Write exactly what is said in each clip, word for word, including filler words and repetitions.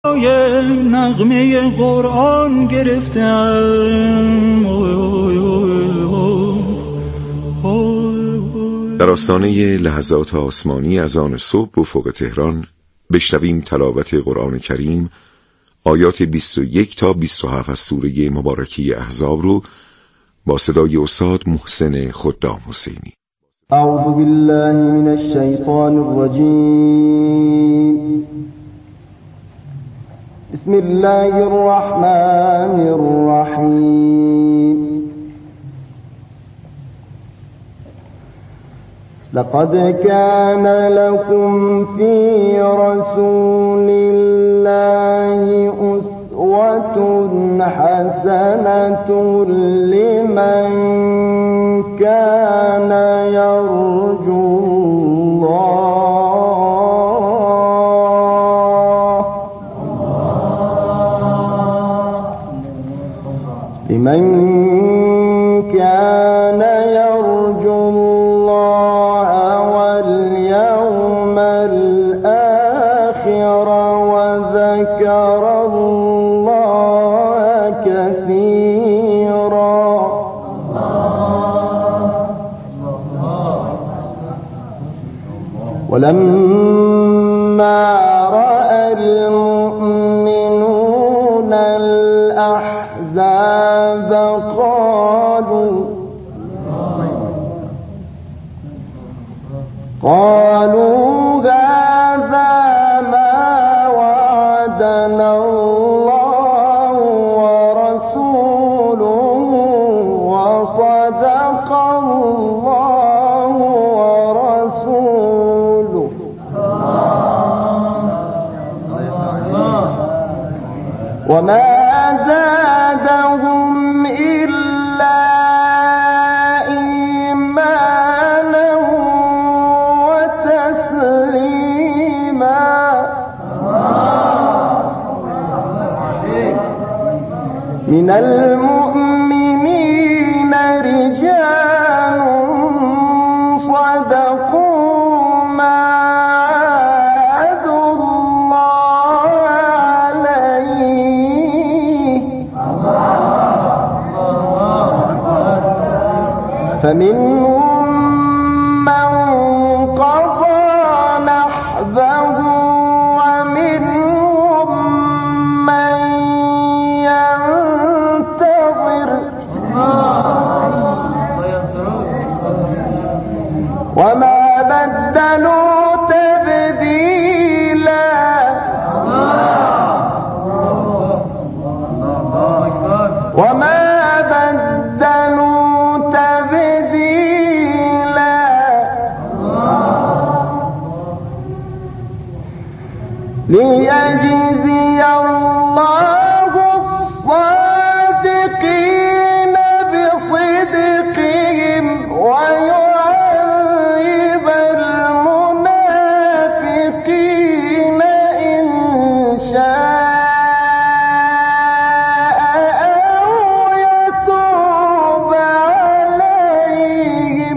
نغمه قرآن گرفتم. در آستانه لحظات آسمانی از آن صبح افق تهران بشنویم تلاوت قرآن کریم آیات بیست و یک تا بیست و هفت از سوره مبارکی احزاب رو با صدای استاد محسن خدام حسینی. اعوذ بالله من الشیطان الرجیم. بسم الله الرحمن الرحیم. لقد كان لكم في رسول الله أسوة حسنة لمن كان يرجو الله لمن كان يرجو الله واليوم الآخر وذكر الله كثيرا. ولما رأى المؤمنون الأحزاب قالوا قالوا هذا ما وعدنا الله ورسوله وصدق الله ورسوله وما زادهم إلا إيمانا وتسليما. من المؤمنين رجال صدقوا ما عاهدوا الله عليه فمنهم من قضى نحبه ومنهم من ينتظر وما بدلوا تبديلا. وما بدلوا تبديلا. ليجزي الله الصادقين بصدقهم ويعذب المنافقين إن شاء أو يتوب عليهم.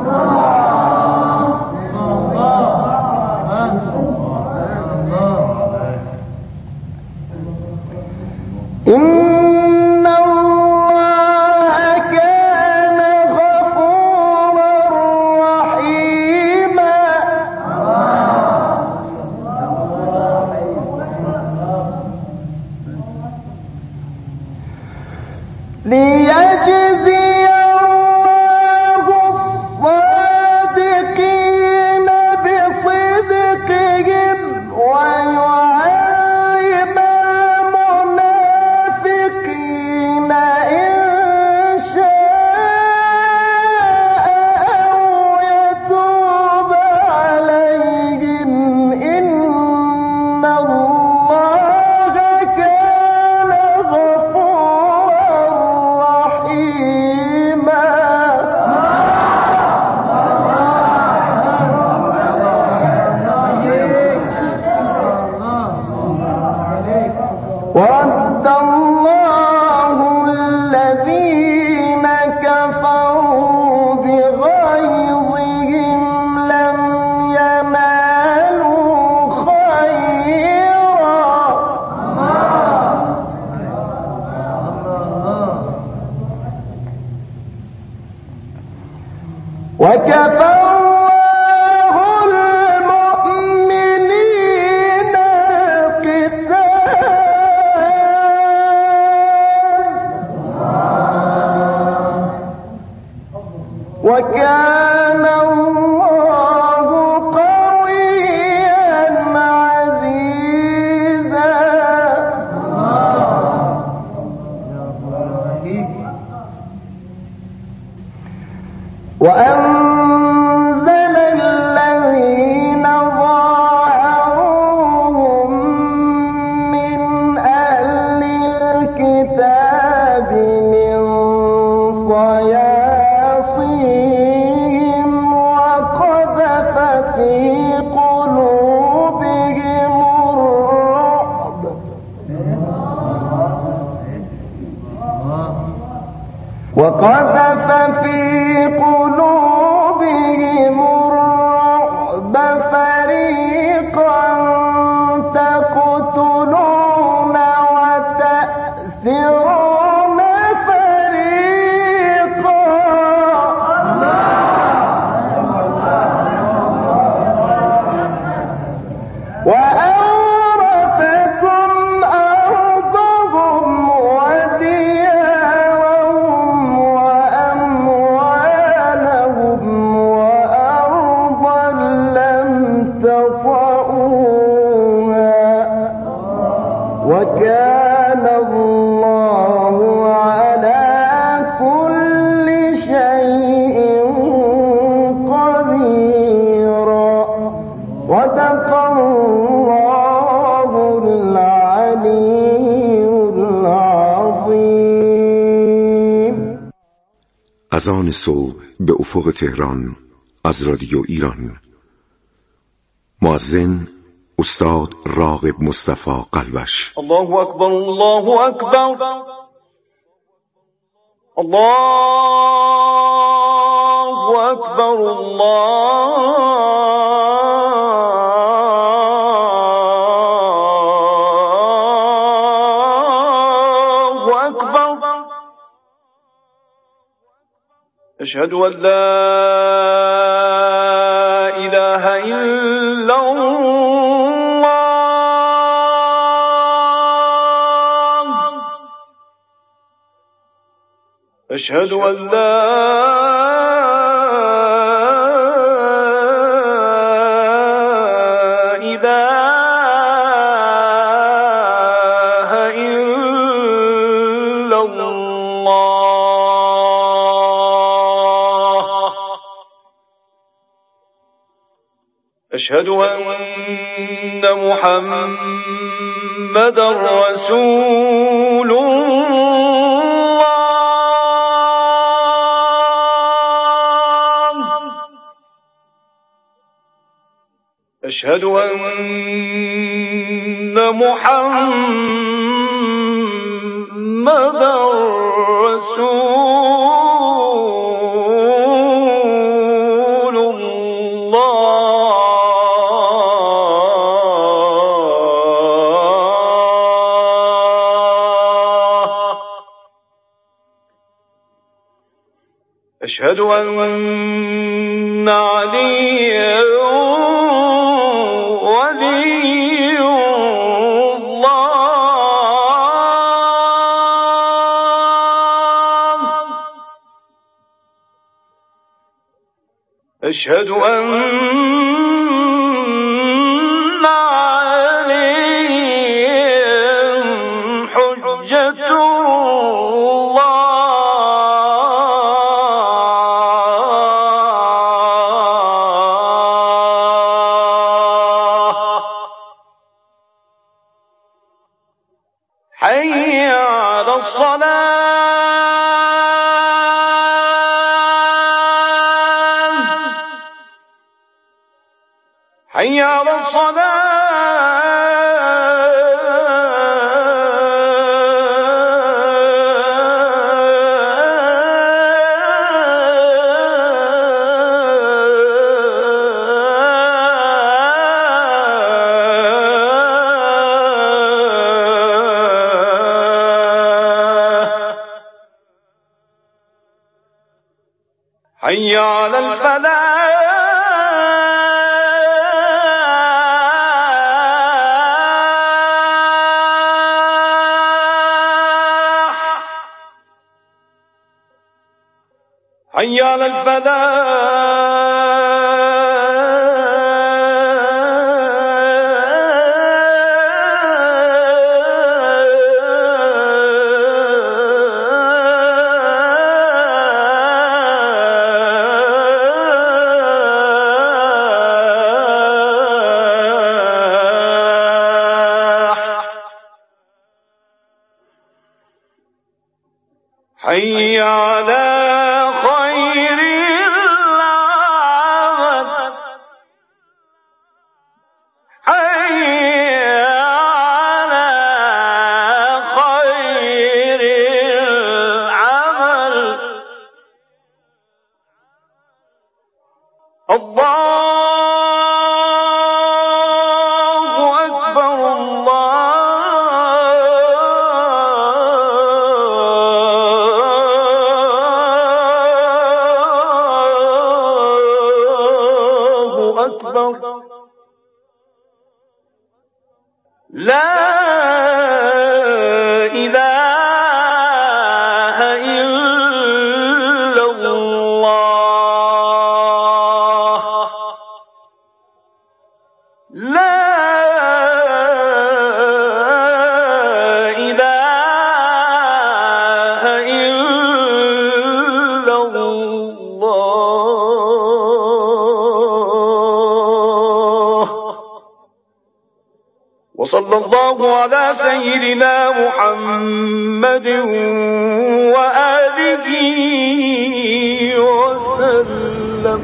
إن الله كان غفورا رحيما. ليجزي الله الصادقين بصدقهم ويعذب المنافقين إن شاء أو يتوب عليهم. إن الله كان غفورا رحيما. ورد الله الذين كفروا بغيظهم لم ينالوا خيرا وكفى الله المؤمنين القتال وكان الله قويا عزيزا وأنزل الذين ظاهروهم من أهل الكتاب من صياصيهم وقذف في قلوبهم الرعب وقذف في قلوبهم الرعب فريقا تقتلون وتأسرون فريقا وأورثكم أرضهم وديارهم وأموالهم وأرضا لم تطئوها وكان الله على كل شيء قديرا صدق الله العلي العظيم. از آن صبح به افق تهران از رادیو ایران. مؤذن استاد راغب مصطفی قلوش. الله أكبر الله أكبر الله أكبر الله أكبر. أشهد أن لا إله إلا الله أشهد أن لا إله إلا الله أشهد أن محمدا رسول الله أشهد أن محمدا رسول الله أشهد أن عليا ولي الله أشهد أن عليهم حجة حي على الصلاة حي على الصلاة حي على الفلاح حي على حي على خير العمل حي على خير العمل الله أكبر لا إله إلا الله لا إله إلا الله. وصلى الله على سيدنا محمد وآله وسلم.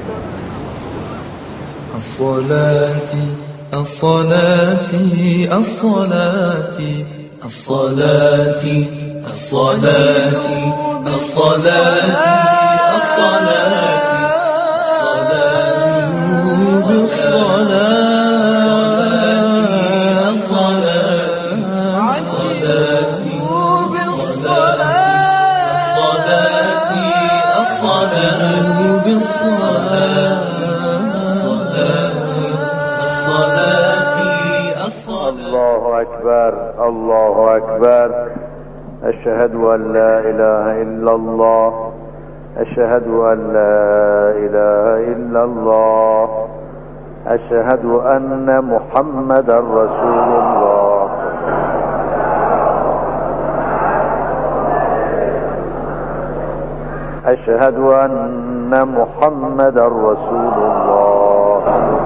الصلاة الصلاة الصلاة الصلاة الصلاة الصلاة الصلاة الله أكبر الله أكبر. أشهد أن لا إله إلا الله أشهد أن لا إله إلا الله أشهد أن محمدا رسول الله. أشهد أن محمدا رسول الله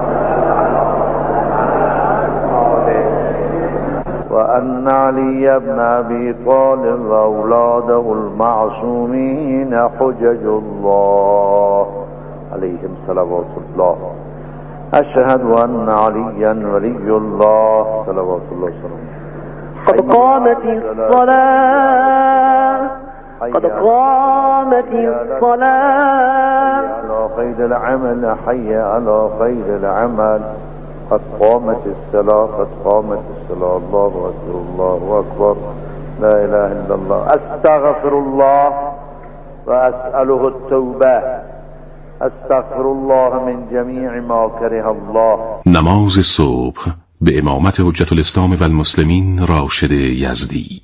وأن علي بن أبي طالب وأولاده المعصومين حجج الله عليهم صلوات الله. أشهد أن عليا ولي الله صلوات الله وسلامه. قد قامت الصلاة قد قامت الصلاة. حي على خير العمل حي على خير العمل. قد قامت الصلاة قد قامت الصلاة. الله أكبر الله أكبر. لا إله إلا الله. أستغفر الله وأسأله التوبة. أستغفر الله من جميع ما كره الله. نماز صبح به امامت حجت الاسلام و المسلمین راشد یزدی.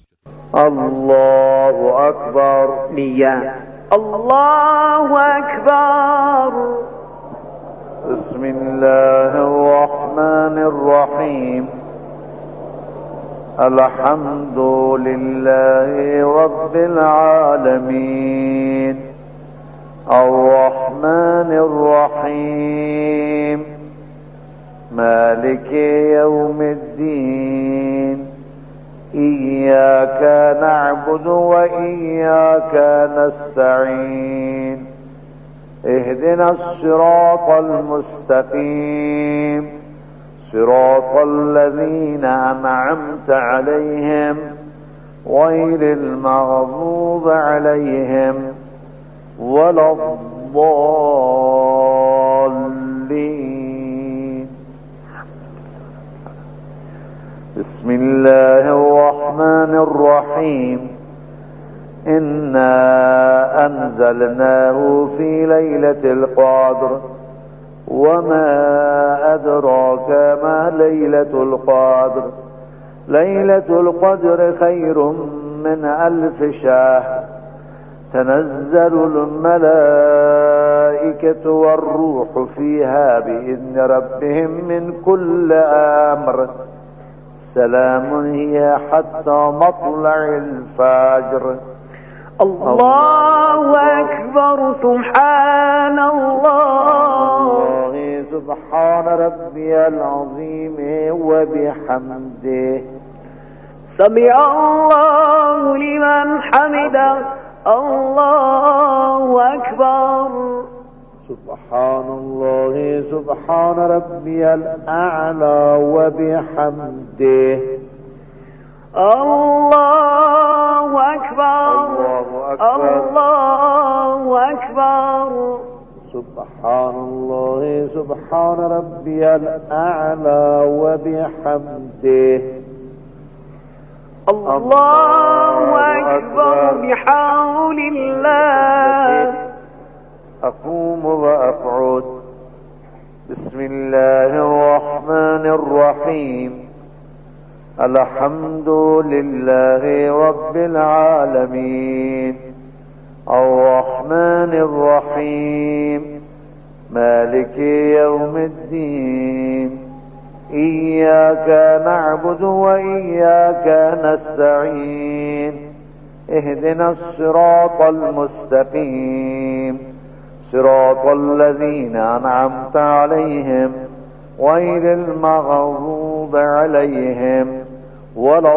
الله أكبر. نیت. الله أكبر. بسم الله الرحمن الرحيم. الحمد لله رب العالمين الرحمن الرحيم مالك يوم الدين. إياك نعبد وإياك نستعين. اهدنا الصراط المستقيم صراط الذين أنعمت عليهم غير المغضوب عليهم ولا الضالين. بسم الله الرحمن الرحيم. إنا أنزلنا أنزلناه في ليلة القدر وما أدراك ما ليلة القدر ليلة القدر خير من ألف شهر تنزل الملائكة والروح فيها بإذن ربهم من كل أمر سلام هي حتى مطلع الفجر. الله أكبر. سبحان الله. سبحان ربي العظيم وبحمده. سمع الله لمن حمده. الله أكبر. سبحان الله سبحان ربي الأعلى وبحمده. الله أكبر. الله أكبر. سبحان الله سبحان ربي الأعلى وبحمده. الله أكبر بحول الله. أقوم وأقعد. بسم الله الرحمن الرحيم. الحمد لله رب العالمين الرحمن الرحيم مالك يوم الدين إياك نعبد وإياك نستعين اهدنا الصراط المستقيم صراط الذين أنعمت عليهم غير المغضوب عليهم ولا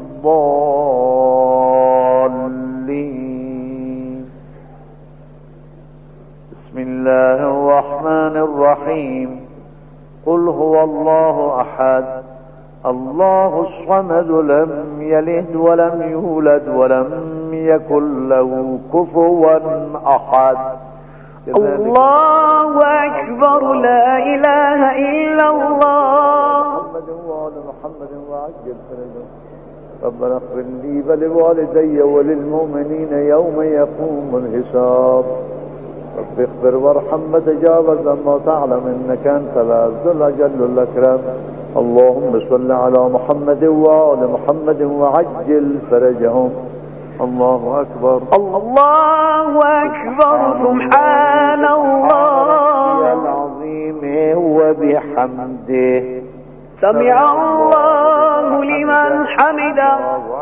الضالين. بسم الله الرحمن الرحيم. قل هو الله أحد الله الصمد لم يلد ولم يولد ولم يكن له كفوا أحد. الله أكبر. لا إله إلا الله. محمد وآل محمد وعجل فرجهم. ربنا اغفر لي ولوالدي وللمؤمنين يوم يقوم الحساب. رب اغفر وارحم وتجاوز ما تعلم انك انت العز الاجل الاكرم. اللهم صل على محمد وآل محمد وعجل فرجهم. الله أكبر. الله أكبر. سبحان الله العظيم وبحمده. سمع الله لمن حمده.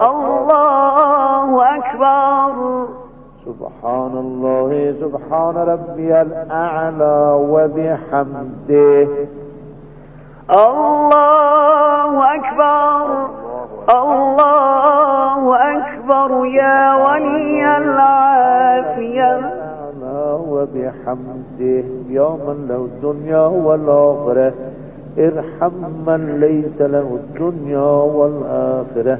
الله أكبر. سبحان الله سبحان ربي الأعلى وبحمده. الله أكبر. الله أكبر يا ولي العافية. وبحمده يا من له الدنيا والآخرة ارحم من ليس له الدنيا والآخرة.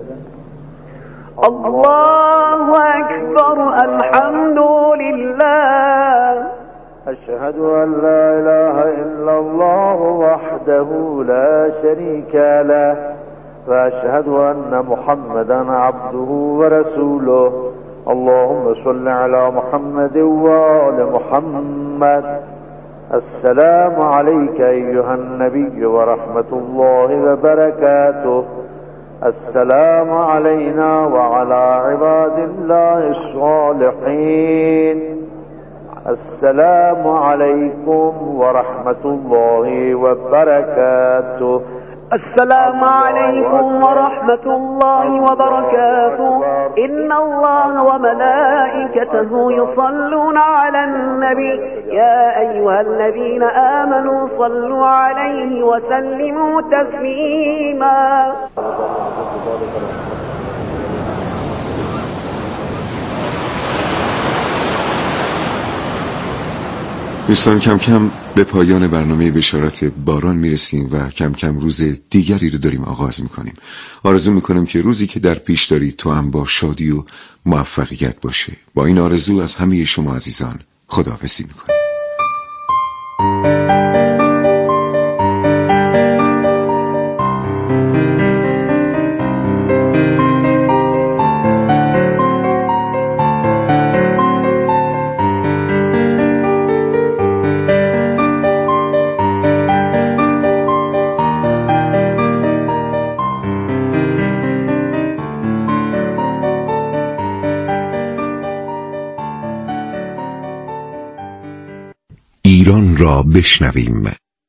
الله أكبر. الحمد لله. أشهد أن لا إله إلا الله وحده لا شريك له وأشهد أن محمدا عبده ورسوله. اللهم صل على محمد وآل محمد. السلام عليك أيها النبي ورحمة الله وبركاته. السلام علينا وعلى عباد الله الصالحين. السلام عليكم ورحمة الله وبركاته. السلام عليكم ورحمة الله وبركاته. إن الله وملائكته يصلون على النبي يا أيها الذين آمنوا صلوا عليه وسلموا تسليما. دوستان کم کم به پایان برنامه بشارت باران میرسیم و کم کم روز دیگری رو داریم آغاز میکنیم. آرزو میکنم که روزی که در پیش دارید تو هم با شادی و موفقیت باشه. با این آرزو از همه شما عزیزان خداحافظی میکنیم. را بشنویم.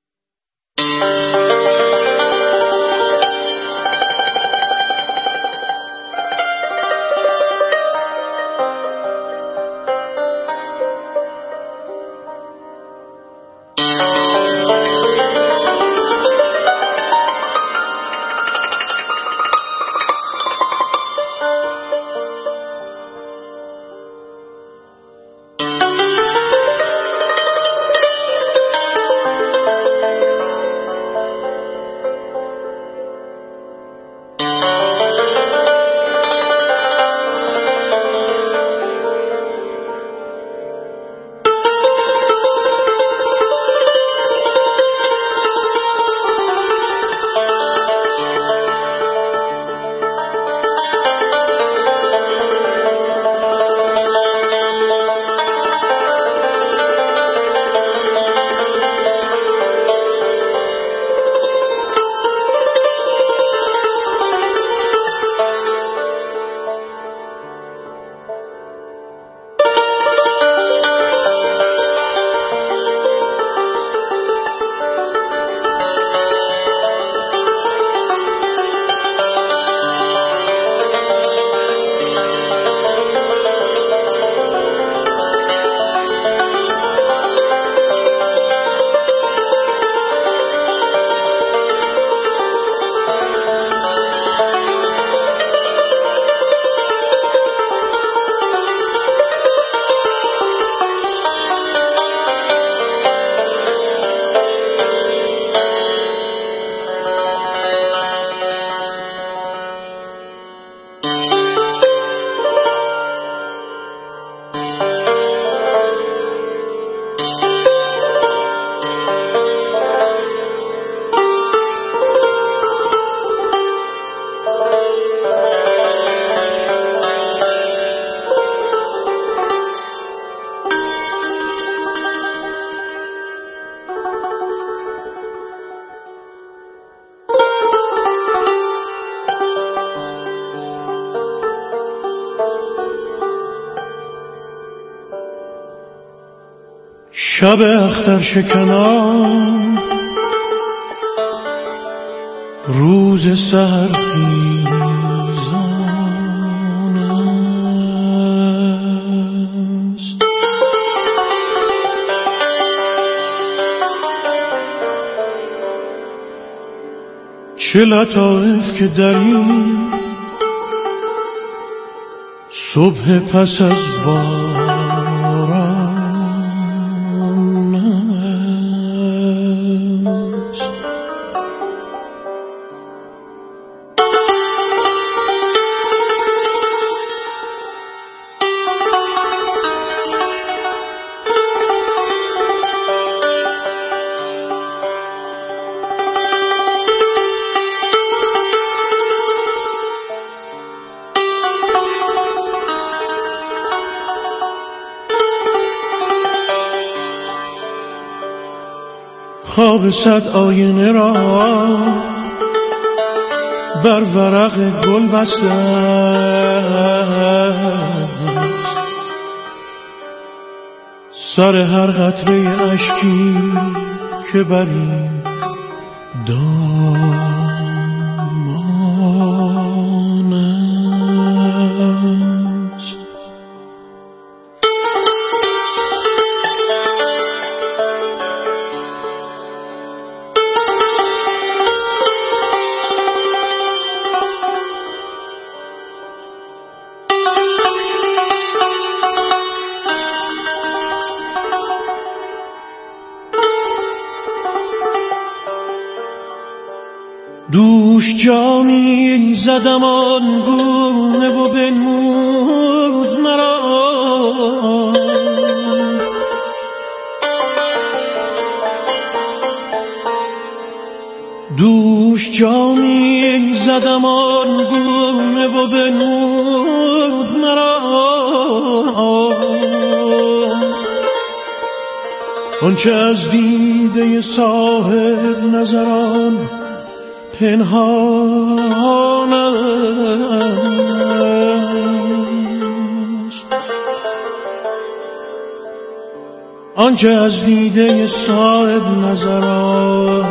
شب اختر شکنان روز سحرخیزان است، چه لطایف که در این صبح پس از باران خواب صد آینه را بر ورق گل بسته است، سر هر قطره اشکی که بر این دامان است. دوش جانی زدم آن گونه و بنمود مرا، دوش جانی زدم آن گونه و بنمود مرا، آنچه از دیده صاحب نظران پنهان است. آنچه از دیده صاحب نظران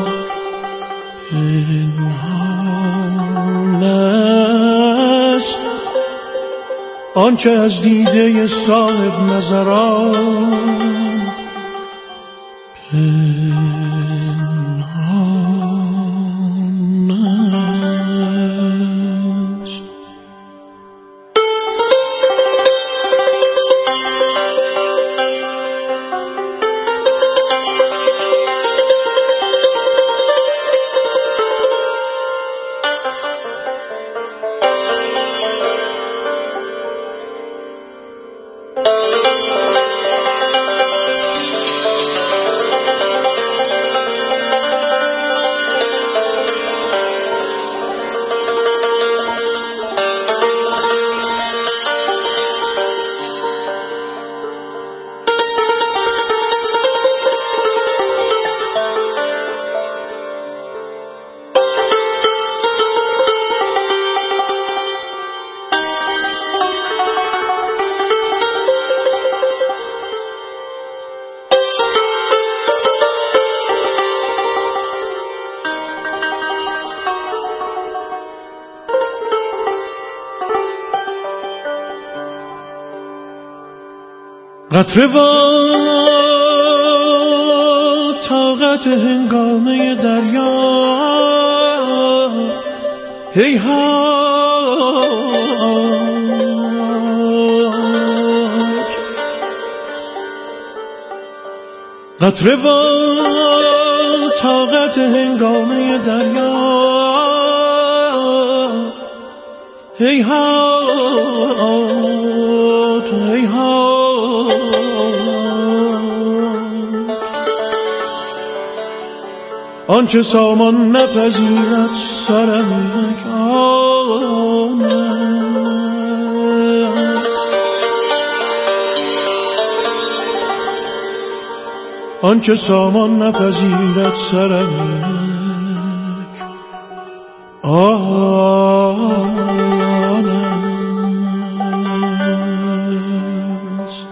پنهان است، آنچه از دیده صاحب نظران پنهان است. قطره و طاقت هنگامه دریا، هیهات. قطره و طاقت هنگامه دریا، هیهات هیهات. آنچه سامان نپذیرد سرم مکانم، آنچه سامان نپذیرد سرم آنم است.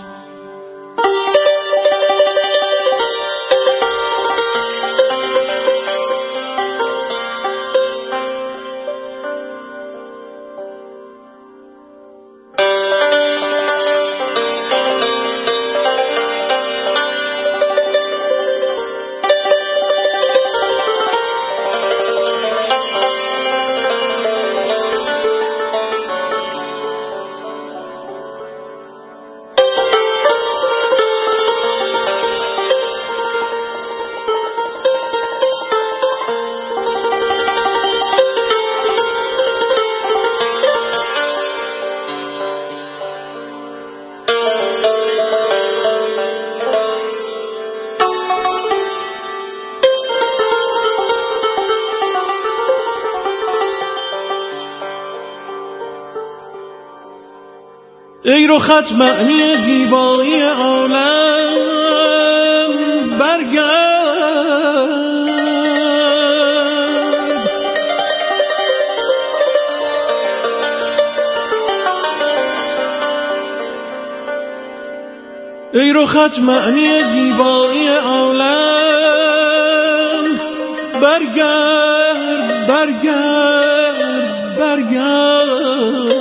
ای رخت معنی زیبایی عالم، برگرد. ای رخت معنی زیبایی عالم، برگرد برگرد برگرد.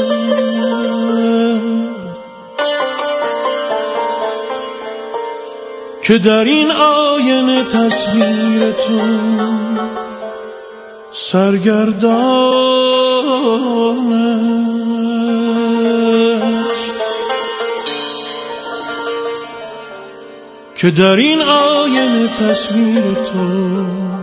که در این آینه تصویر تو سرگردان است، که در این آینه تصویر تو